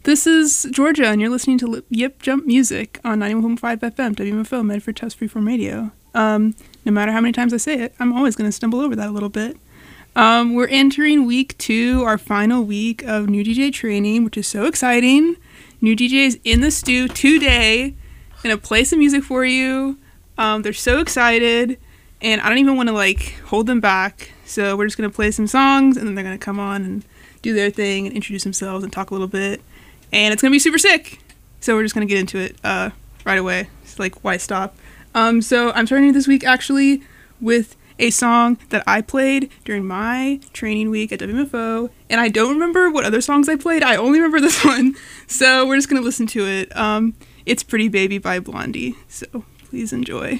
This is Georgia, and you're listening to Yip Jump Music on 91.5 FM, WMFO, Medford Tufts Freeform Radio. No matter how many times I say it, I'm always going to stumble over that a little bit. We're entering week 2, our final week of new DJ training, which is so exciting. New DJs in the stew today, going to play some music for you. They're so excited, and I don't even want to hold them back. So we're just going to play some songs, and then they're going to come on and do their thing and introduce themselves and talk a little bit. And it's going to be super sick. So we're just going to get into it right away. It's why stop? So I'm starting this week actually with a song that I played during my training week at WMFO. And I don't remember what other songs I played. I only remember this one. So we're just going to listen to it. It's Pretty Baby by Blondie. So please enjoy.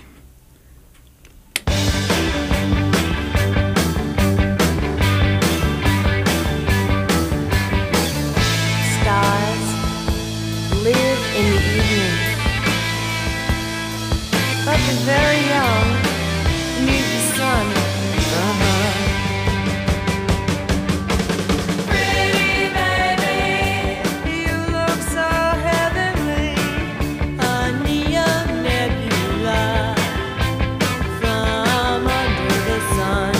Live in the evening, but the very young need the sun. Pretty baby, you look so heavenly, a neon nebula from under the sun.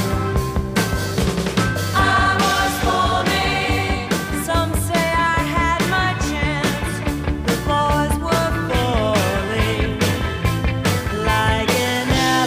I was falling, some say I had my chance. The boys were falling like an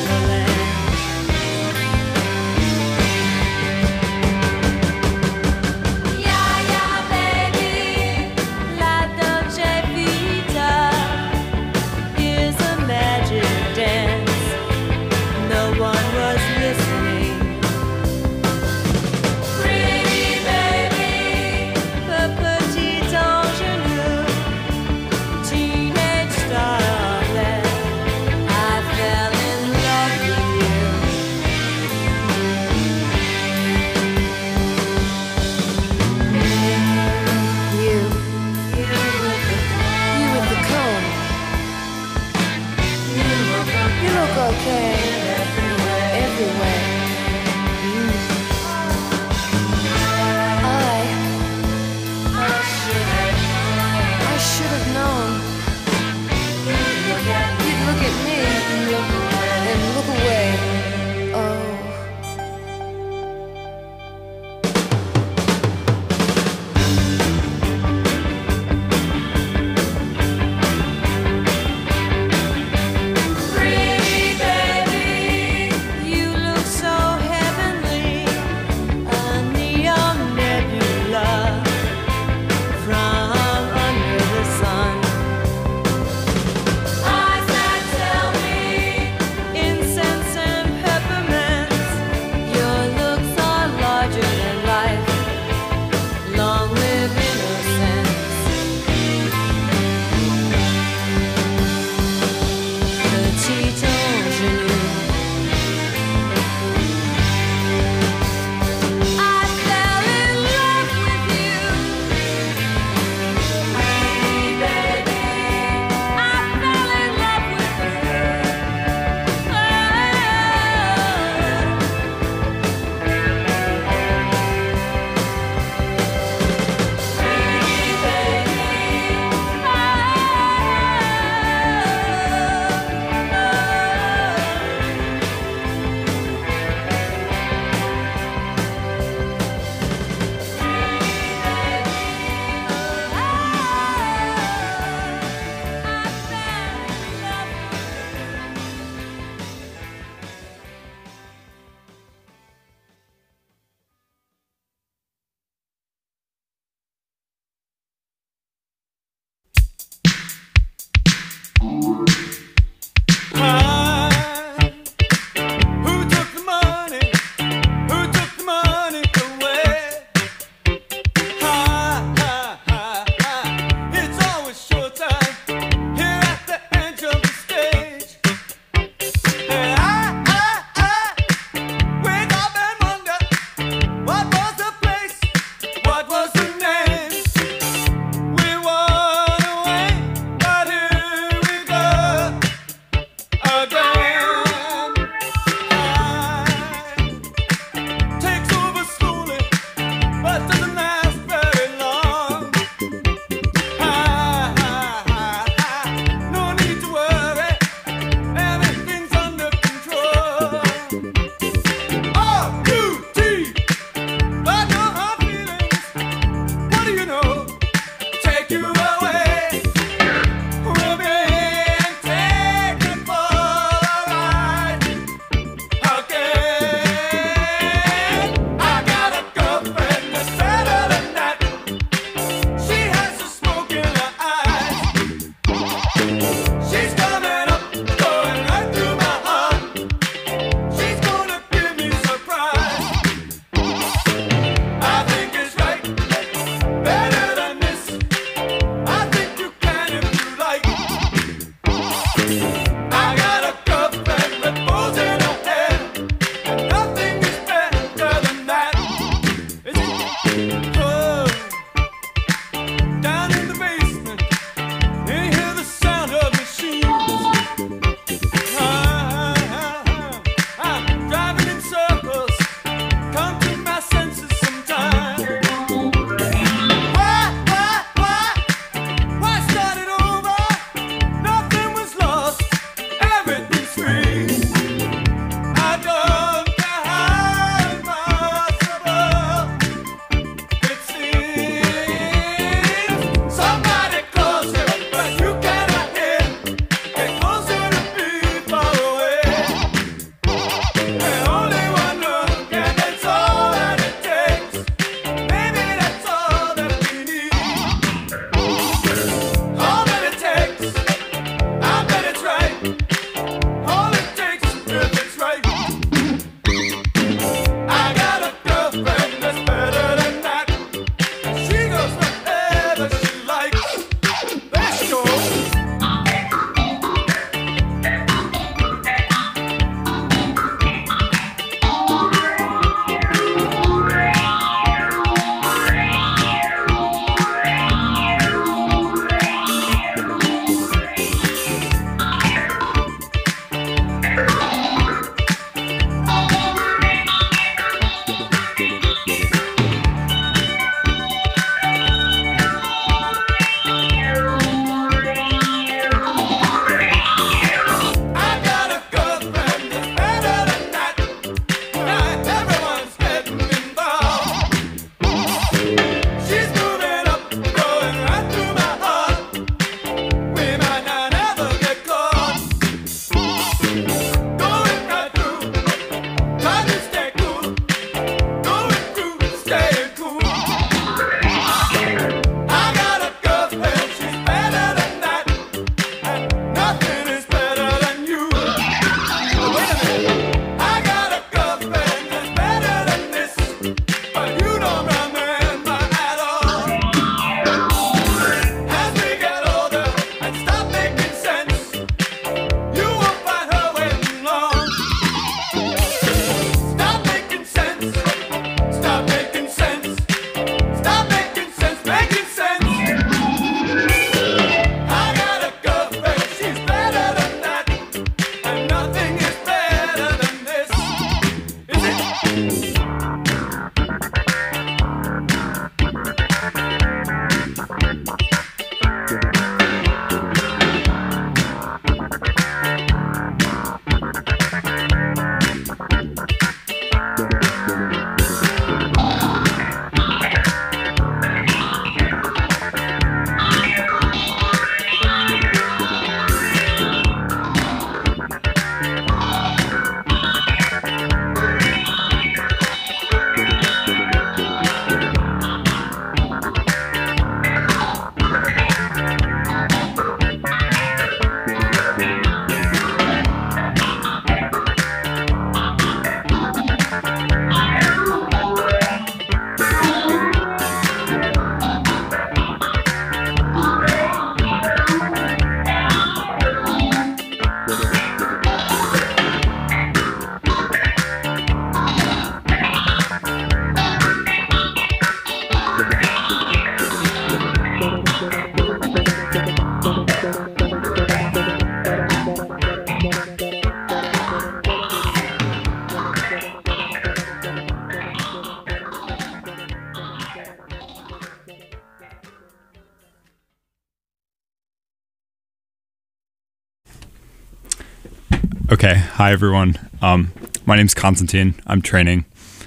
Okay, hi everyone. My name's Constantine. I'm training.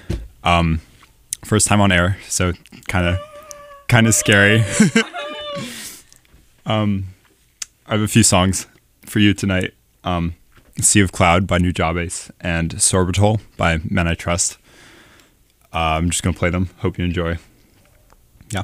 First time on air, so kind of scary. I have a few songs for you tonight. Sea of Cloud by Nujabes and Sorbitol by Men I Trust. I'm just gonna play them. Hope you enjoy. Yeah.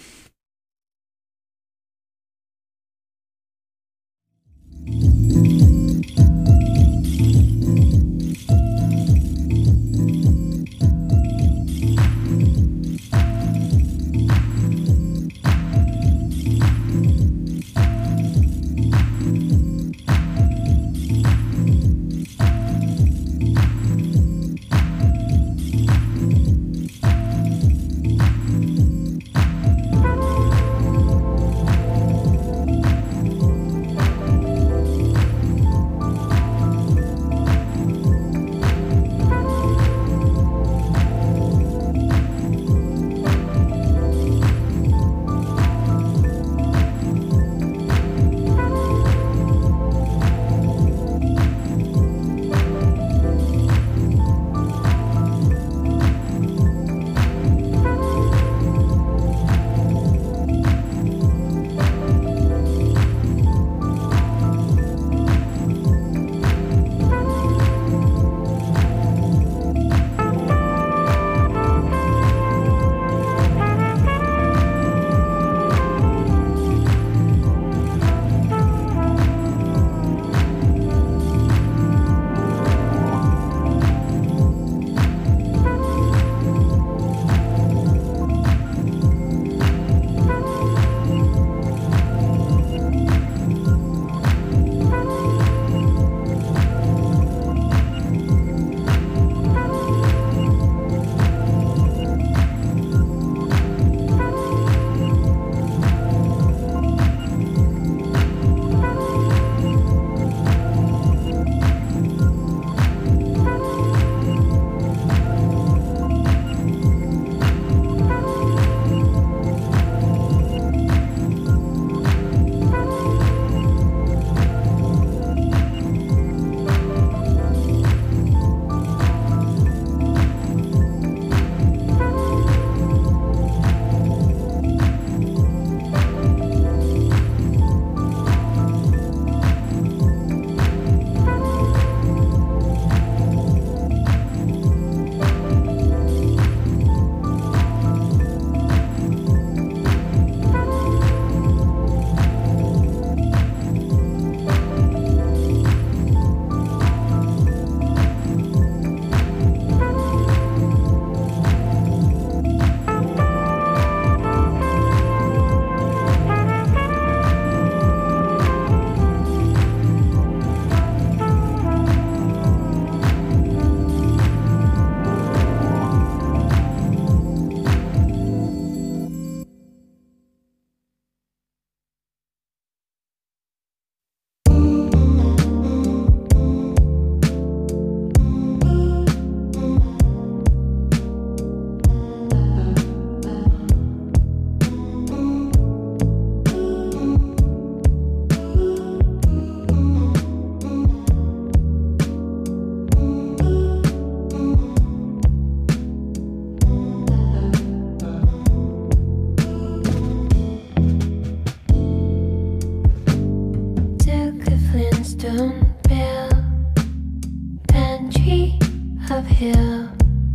uphill,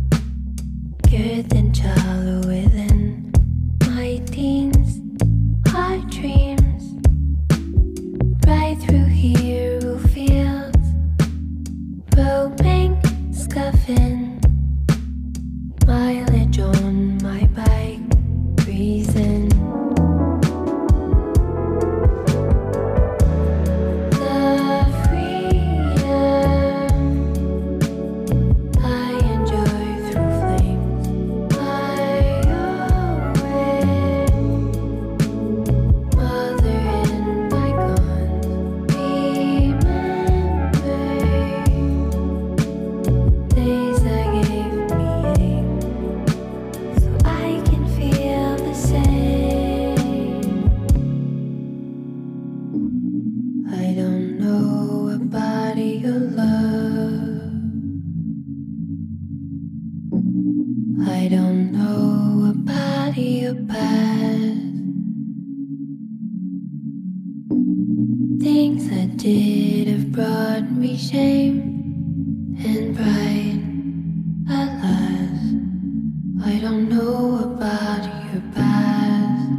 girth and shallow within my teens, hard dreams, right through hero fields, roaming, scuffing, mileage on my bike, breezing. I don't know about your love. I don't know about your past. Things I did have brought me shame and pride. Alas, I don't know about your past.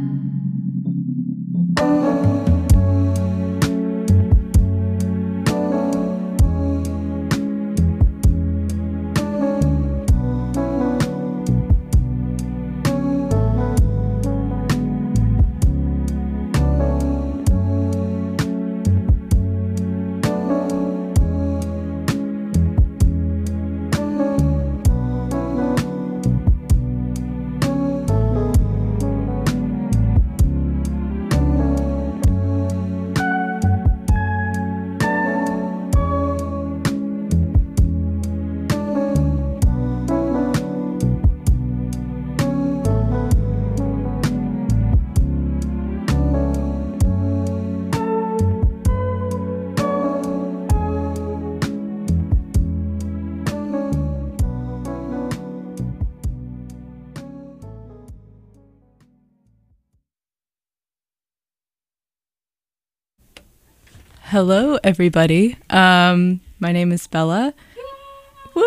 Hello, everybody. My name is Bella. Woo!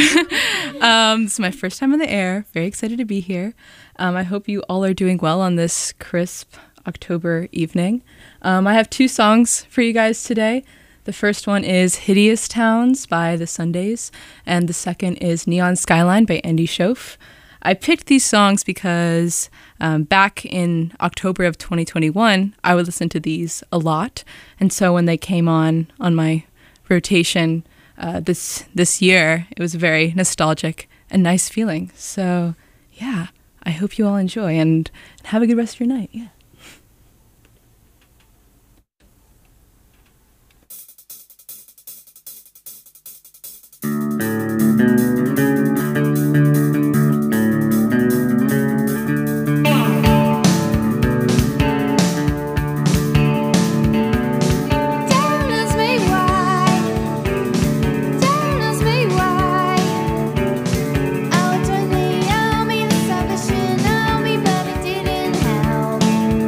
This is my first time on the air. Very excited to be here. I hope you all are doing well on this crisp October evening. I have 2 songs for you guys today. The first one is Hideous Towns by The Sundays, and the second is Neon Skyline by Andy Schoaf. I picked these songs because back in October of 2021, I would listen to these a lot. And so when they came on my rotation this year, it was a very nostalgic and nice feeling. So yeah, I hope you all enjoy and have a good rest of your night. Yeah. Out on the army, the salvation army, but it didn't help.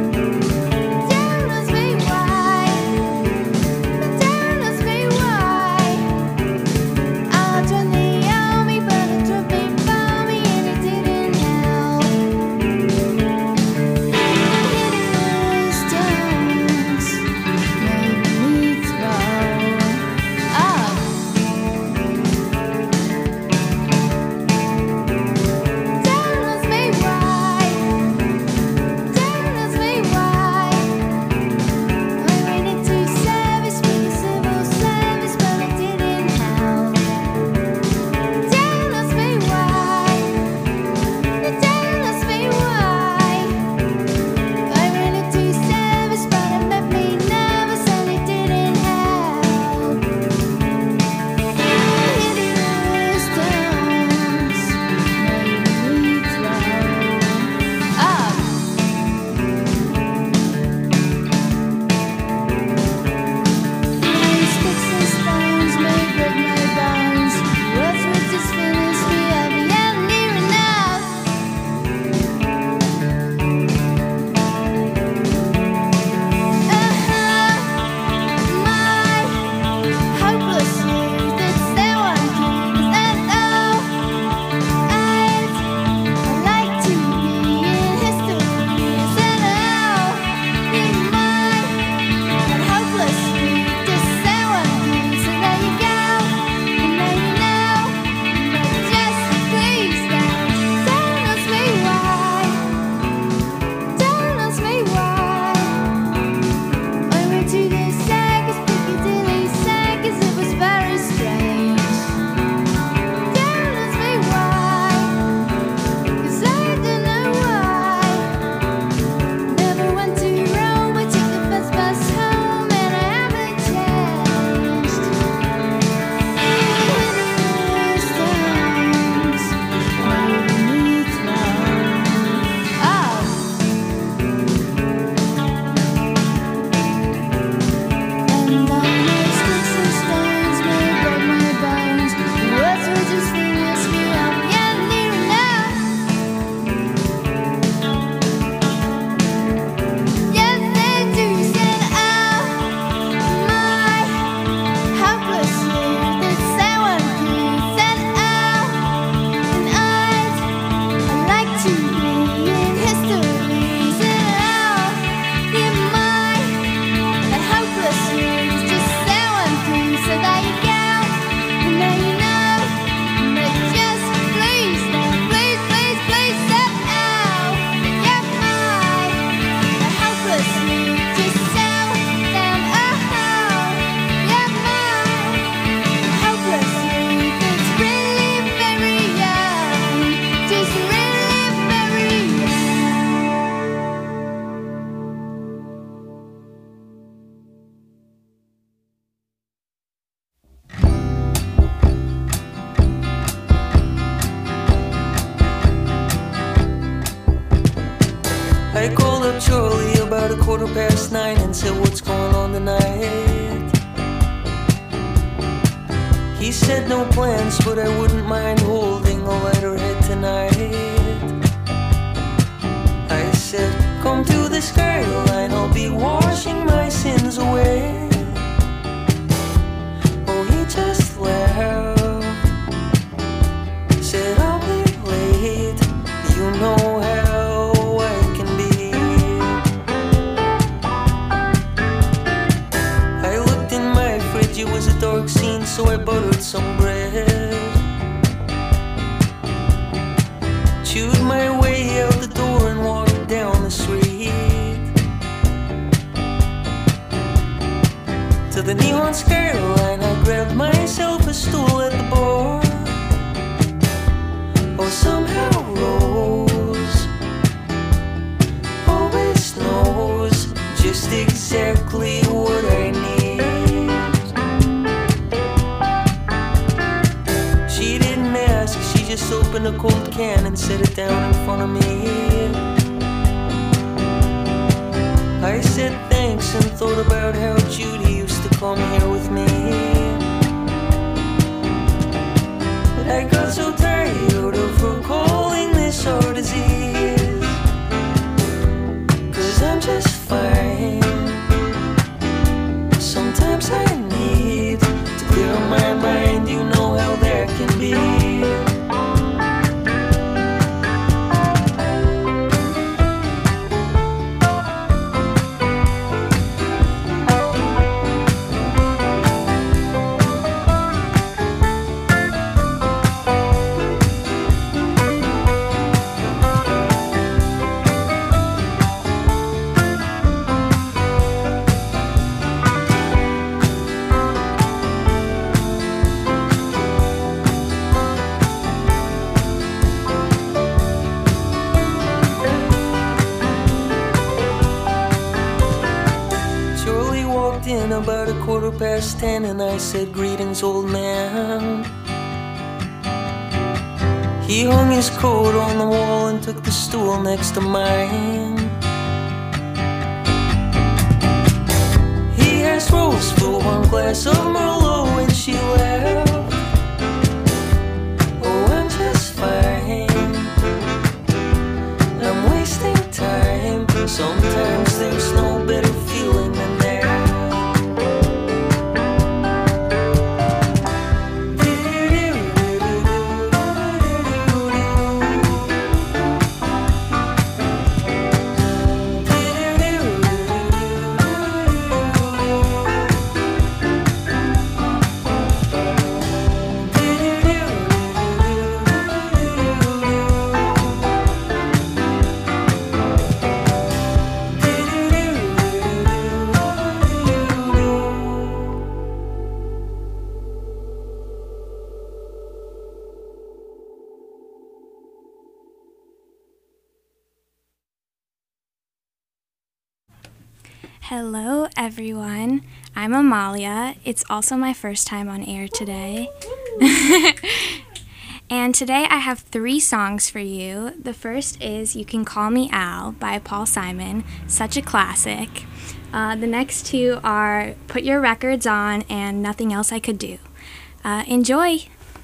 up Charlie about 9:15 and said, what's going on tonight? He said no plans, but I wouldn't mind holding a lighter head tonight. I said, come to the skyline, I'll be washing my sins away. Oh, he just laughed, said I'll be late, you know how I can be. I looked in my fridge, it was a dark scene, so I buttered some bread, chewed my way out the door and walked down the street to the neon skyline. I grabbed myself a stool at the bar. Oh, somehow Rose always knows just exactly what I need. She didn't ask, she just opened a cold can and set it down in front of me. I said thanks and thought about how Judy used to come here with me. But I got so tired of her calling this our disease, 'cause I'm just fine. Sometimes I need to clear my mind, you know how that can be. About 10:15 and I said, greetings, old man. He hung his coat on the wall and took the stool next to mine. He asked Rose for one glass of Merlot and she laughed. Oh, I'm just fine, I'm wasting time. Sometimes there's no better feeling than that. Hello, everyone. I'm Amalia. It's also my first time on air today. And today I have 3 songs for you. The first is You Can Call Me Al by Paul Simon, such a classic. The next 2 are Put Your Records On and Nothing Else I Could Do. Enjoy!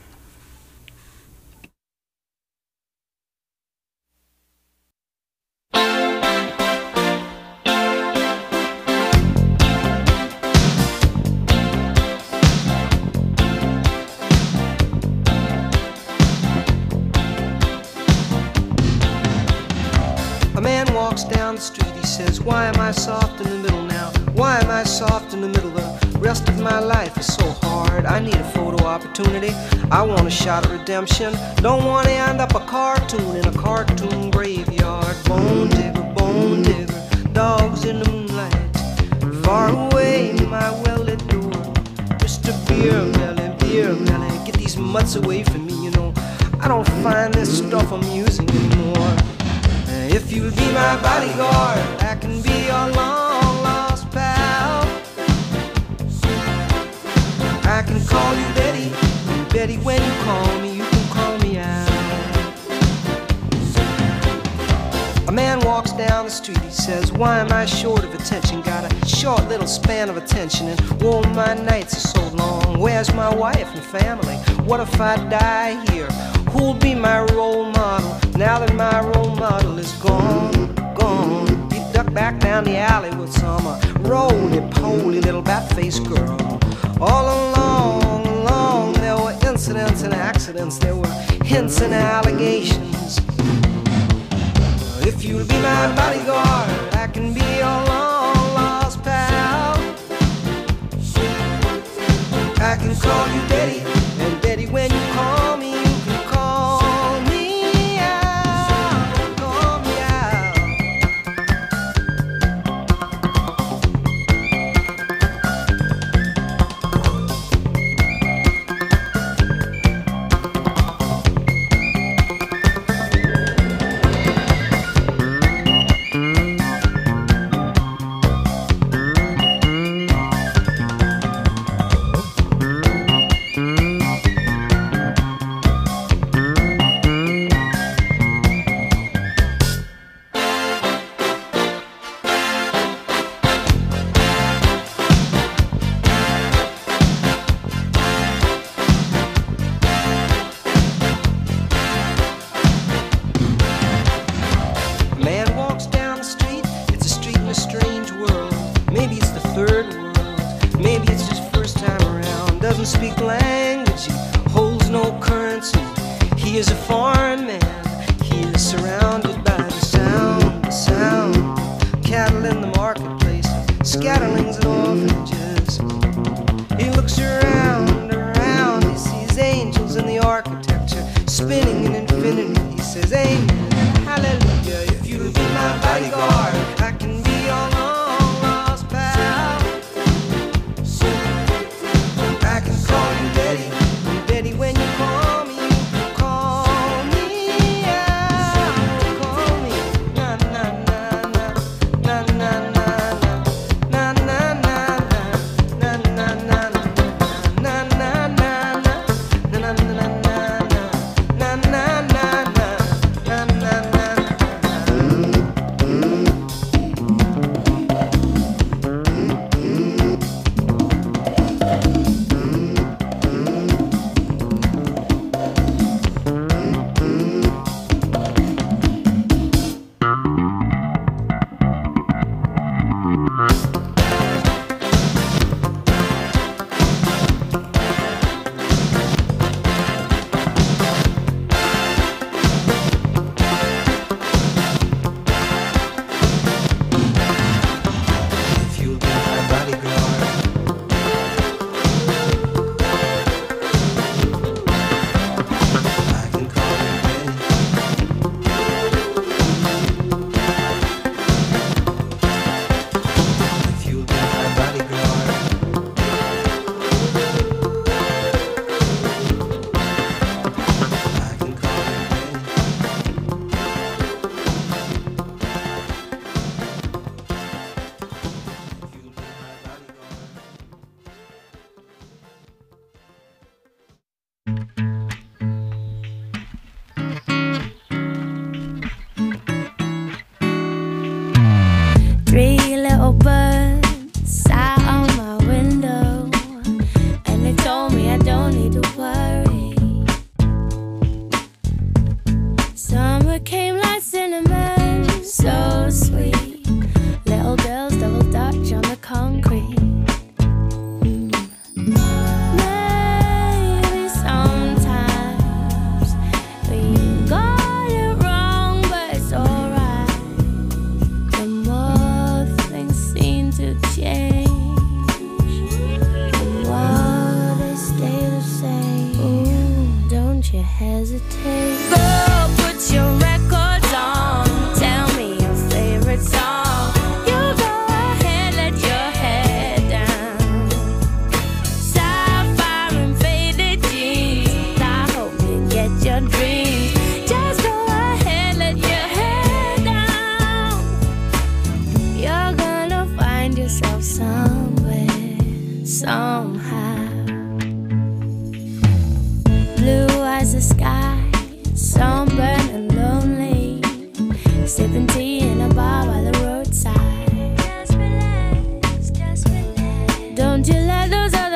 Down the street, he says, why am I soft in the middle now? Why am I soft in the middle? The rest of my life is so hard. I need a photo opportunity. I want a shot at redemption. Don't want to end up a cartoon in a cartoon graveyard. Bone digger, dogs in the moonlight. Far away, my well-lit door. Mr. Beer Melly, get these mutts away from me, you know. I don't find this stuff amusing anymore. If you'll be my bodyguard, I can be your long-lost pal. I can call you Betty, Betty, when you call me, you can call me out. A man walks down the street, he says, why am I short of attention? Got a short little span of attention, and oh, my nights are so long. Where's my wife and family? What if I die here? Who'll be my role model now that my role model is gone, gone? He ducked back down the alley with some roly-poly little bat-faced girl. All along, there were incidents and accidents, there were hints and allegations. If you'll be my bodyguard, I can be your long-lost pal. I can call you Daddy, and Daddy, when you call me, you can call me out, call me out.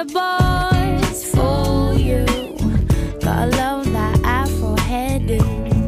the boys fool you. Gotta love that afro hairdo.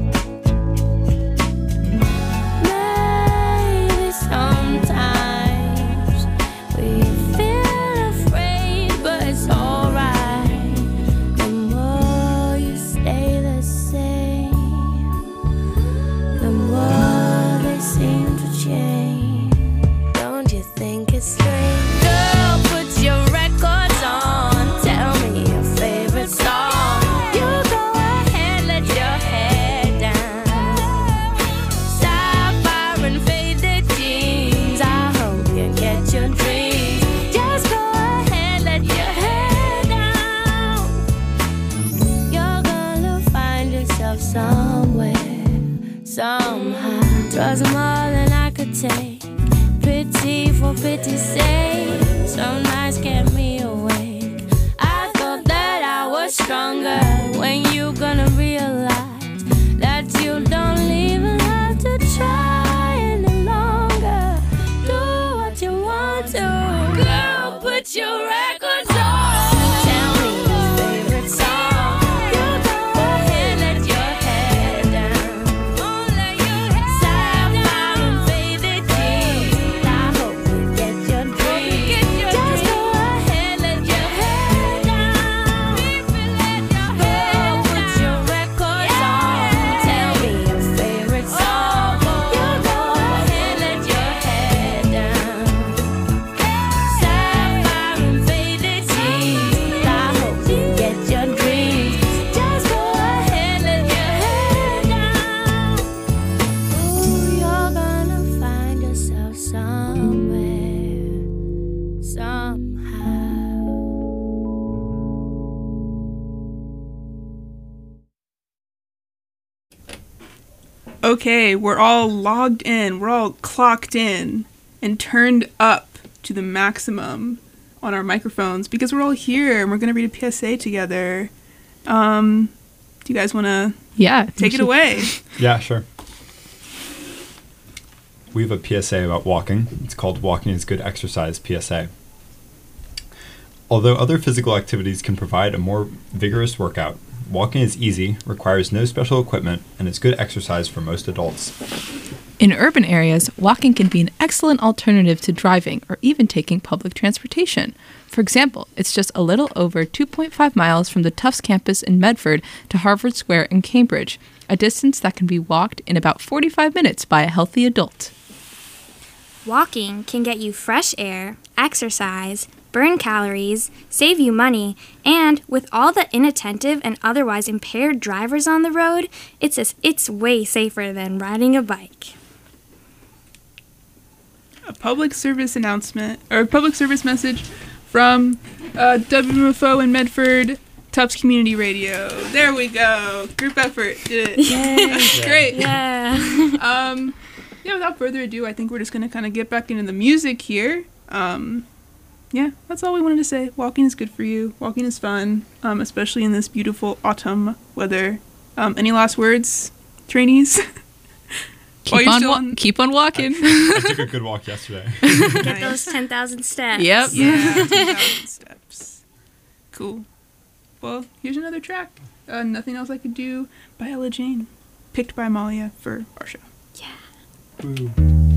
Maybe sometimes we feel afraid, but it's alright. The more you stay the same, the more they seem to change. Don't you think it's strange? Girl, put your records on. Tell me your favorite song. You go ahead, let your hair down. Sapphire and faded jeans. I hope you get your dreams. Just go ahead, let your hair down. You're gonna find yourself somewhere, somehow. Drugs are more than I could take. Pity for pity's sake. Some nights kept me awake. I thought that I was stronger. When you gonna realize that you don't even have to try any longer? Do what you want to. Girl, put your records on. Tell me your favorite song. You go ahead, let your hair down. Sapphire and faded jeans. I hope you get your dreams. Just go ahead, let your hair down. Girl, put your records on. Tell me your favorite song. You go ahead, let your hair down. Sapphire and faded jeans. I hope you get your dreams. Just go ahead, let your hair down. Ooh, you're gonna find yourself somewhere, somehow. Okay, we're all logged in, we're all clocked in and turned up to the maximum on our microphones because we're all here and we're going to read a PSA together. Do you guys want to Yeah. take it away? Yeah, sure. We have a PSA about walking. It's called Walking is Good Exercise PSA. Although other physical activities can provide a more vigorous workout, walking is easy, requires no special equipment, and is good exercise for most adults. In urban areas, walking can be an excellent alternative to driving or even taking public transportation. For example, it's just a little over 2.5 miles from the Tufts campus in Medford to Harvard Square in Cambridge, a distance that can be walked in about 45 minutes by a healthy adult. Walking can get you fresh air, exercise, burn calories, save you money, and with all the inattentive and otherwise impaired drivers on the road, it's way safer than riding a bike. A public service announcement, or a public service message from WMFO in Medford, Tufts Community Radio. There we go. Group effort. Did it. Yay. Great. Yeah. Yeah, without further ado, I think we're just going to kind of get back into the music here. Yeah, that's all we wanted to say. Walking is good for you. Walking is fun, especially in this beautiful autumn weather. Any last words, trainees? Keep on walking. I took a good walk yesterday. Get those 10,000 steps. Yep. Yeah, 10,000 steps. Cool. Well, here's another track. Nothing Else I Could Do by Ella Jane. Picked by Amalia for our show. Ooh.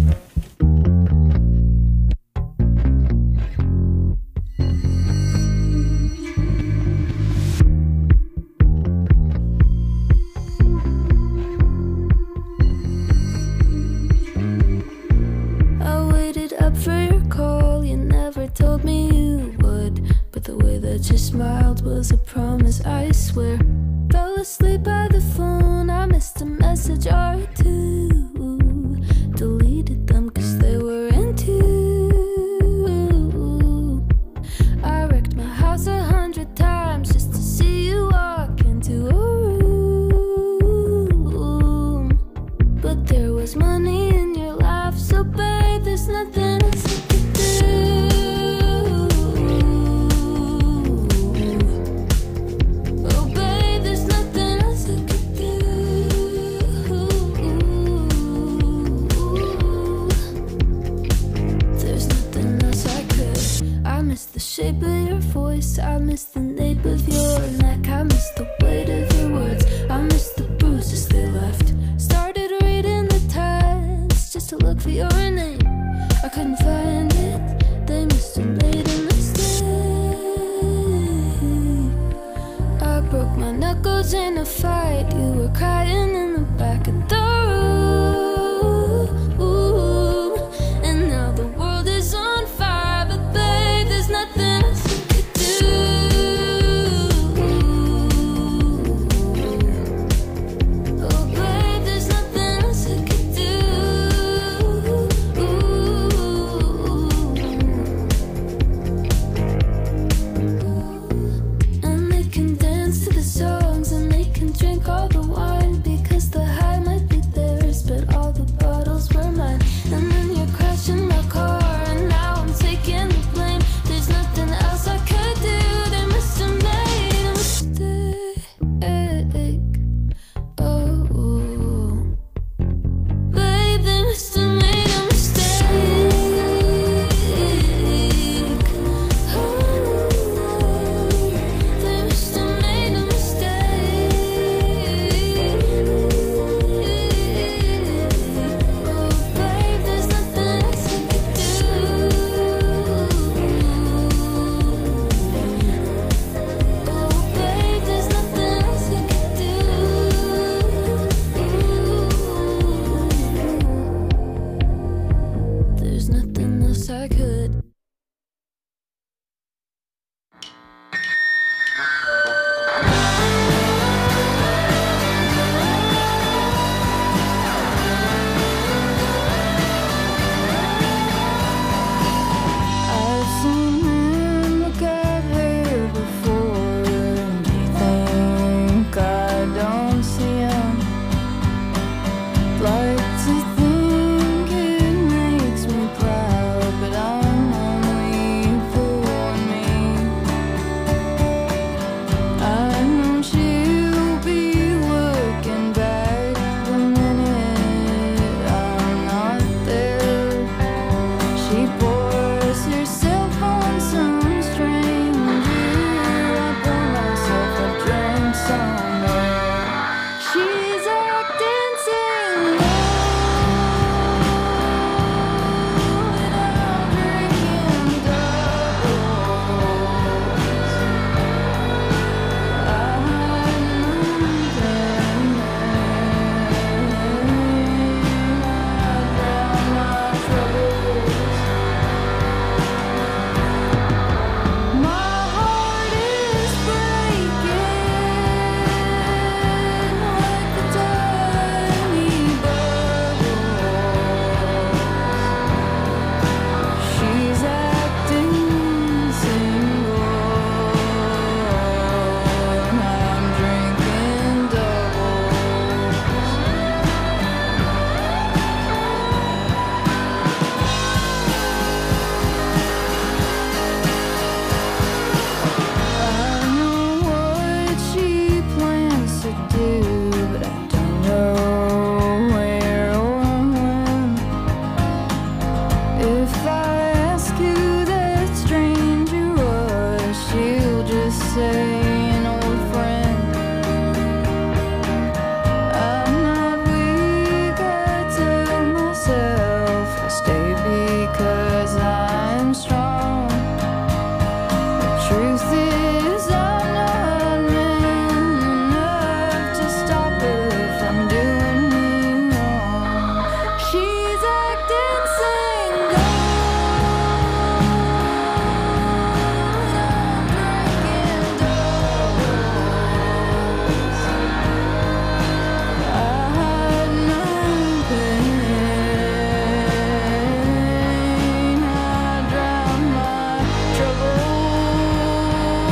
For your call, you never told me you would, but the way that you smiled was a promise, I swear. Fell asleep by the phone, I missed a message or two. Deleted them 'cause they were into. I wrecked my house 100 times just to see you walk into a room. But there was money in your laugh, so babe, there's nothing else I could do. Oh babe, there's nothing else I could do. your voice. I miss the nape of your neck. I miss the weight of your words. I miss the bruises they left. Started reading the text just to look for your name. I couldn't find it. They must have made a mistake. I broke my knuckles in a fight. You were crying in the back of the room. And now the world is on fire. But babe, there's nothing else you could do. Oh babe, there's nothing else you could do. And they can dance to the songs, and they can drink all the wine, because the high might be theirs, but all the bottles were mine. And then you're crashing my car, and now I'm taking the blame. There's nothing else I could do. They must have made a mistake. Oh, babe, they must have made a mistake. Oh, they must have made a mistake. Oh, babe, there's nothing else I could do. Oh, babe, there's nothing else I could do. There's nothing else I could. I've seen him look at her before, and you think I don't see him. Like to think it makes me proud, but I'm only fooling me. I know she'll be looking back the minute I'm not there. She pours herself on some stranger. I pour myself a drink somewhere. She's acting single, and I'm drinking my heart is breaking like the tiny bubbles. She's acting single, and I'm drinking doubles. I know what she plans to do, but I don't know where or when. If I ask who that stranger was, she'll just say an old friend. I'm not weak, I tell myself. I stay because I'm strong. The truth is I'm not man enough to stop her from doing me wrong. She's acting single, and I'm drinking doubles. I hide my pain, I drown my troubles.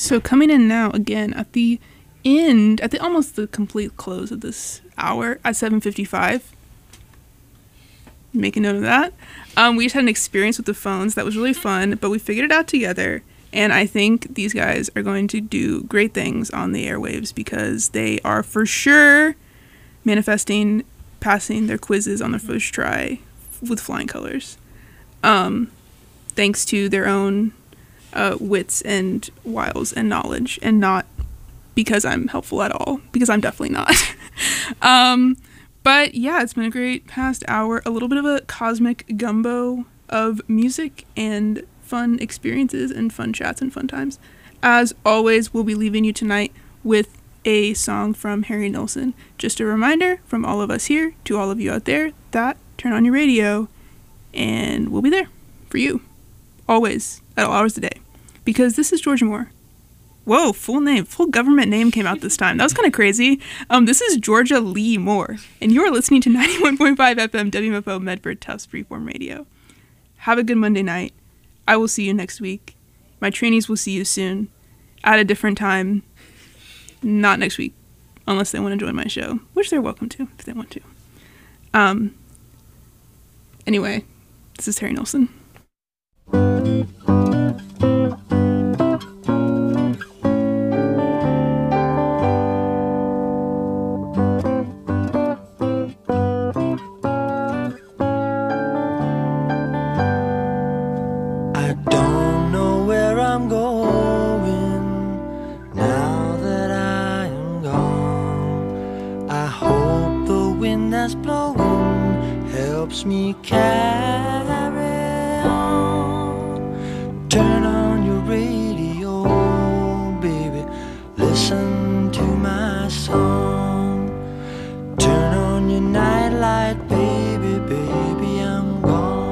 So coming in now again at the end, at the almost the complete close of this hour at 7:55. Make a note of that. We just had an experience with the phones that was really fun, but we figured it out together. And I think these guys are going to do great things on the airwaves because they are for sure manifesting passing their quizzes on their first try with flying colors. Thanks to their own wits and wiles and knowledge, and not because I'm helpful at all, because I'm definitely not. But yeah, it's been a great past hour, a little bit of a cosmic gumbo of music and fun experiences and fun chats and fun times. As always, we'll be leaving you tonight with a song from Harry Nilsson. Just a reminder from all of us here to all of you out there that turn on your radio and we'll be there for you always at all hours of the day, because this is Georgia Moore. Whoa, full name, full government name came out this time. That was kind of crazy. This is Georgia Lee Moore, and you're listening to 91.5 FM WMFO Medford Tufts Freeform Radio. Have a good Monday night. I will see you next week. My trainees will see you soon at a different time. Not next week, unless they want to join my show, which they're welcome to if they want to. Anyway, this is Harry Nilsson. Me carry on. Turn on your radio, baby. Listen to my song. Turn on your nightlight, baby, baby, I'm gone.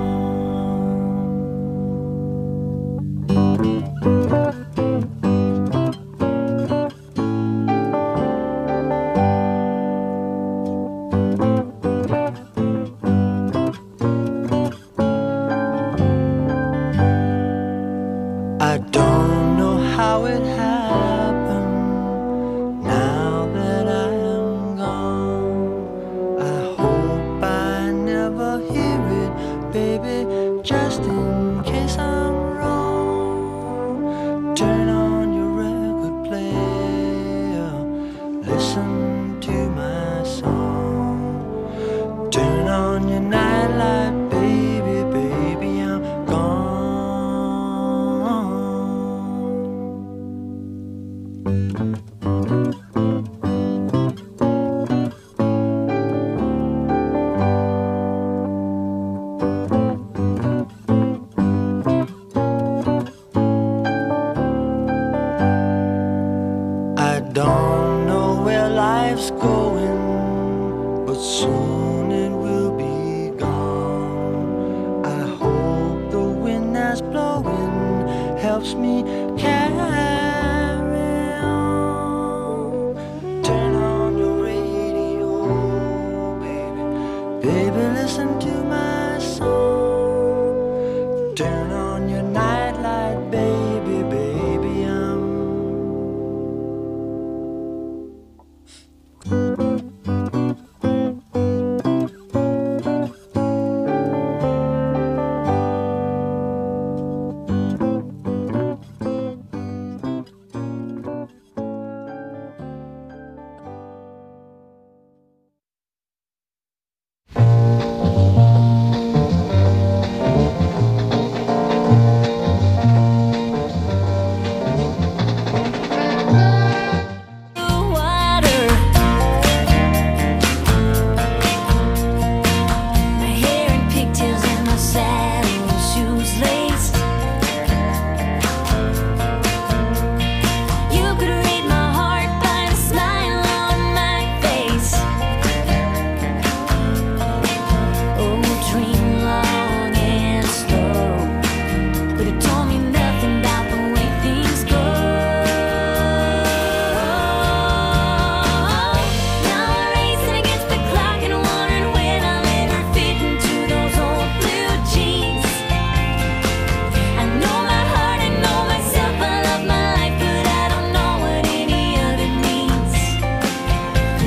Baby, listen to my song.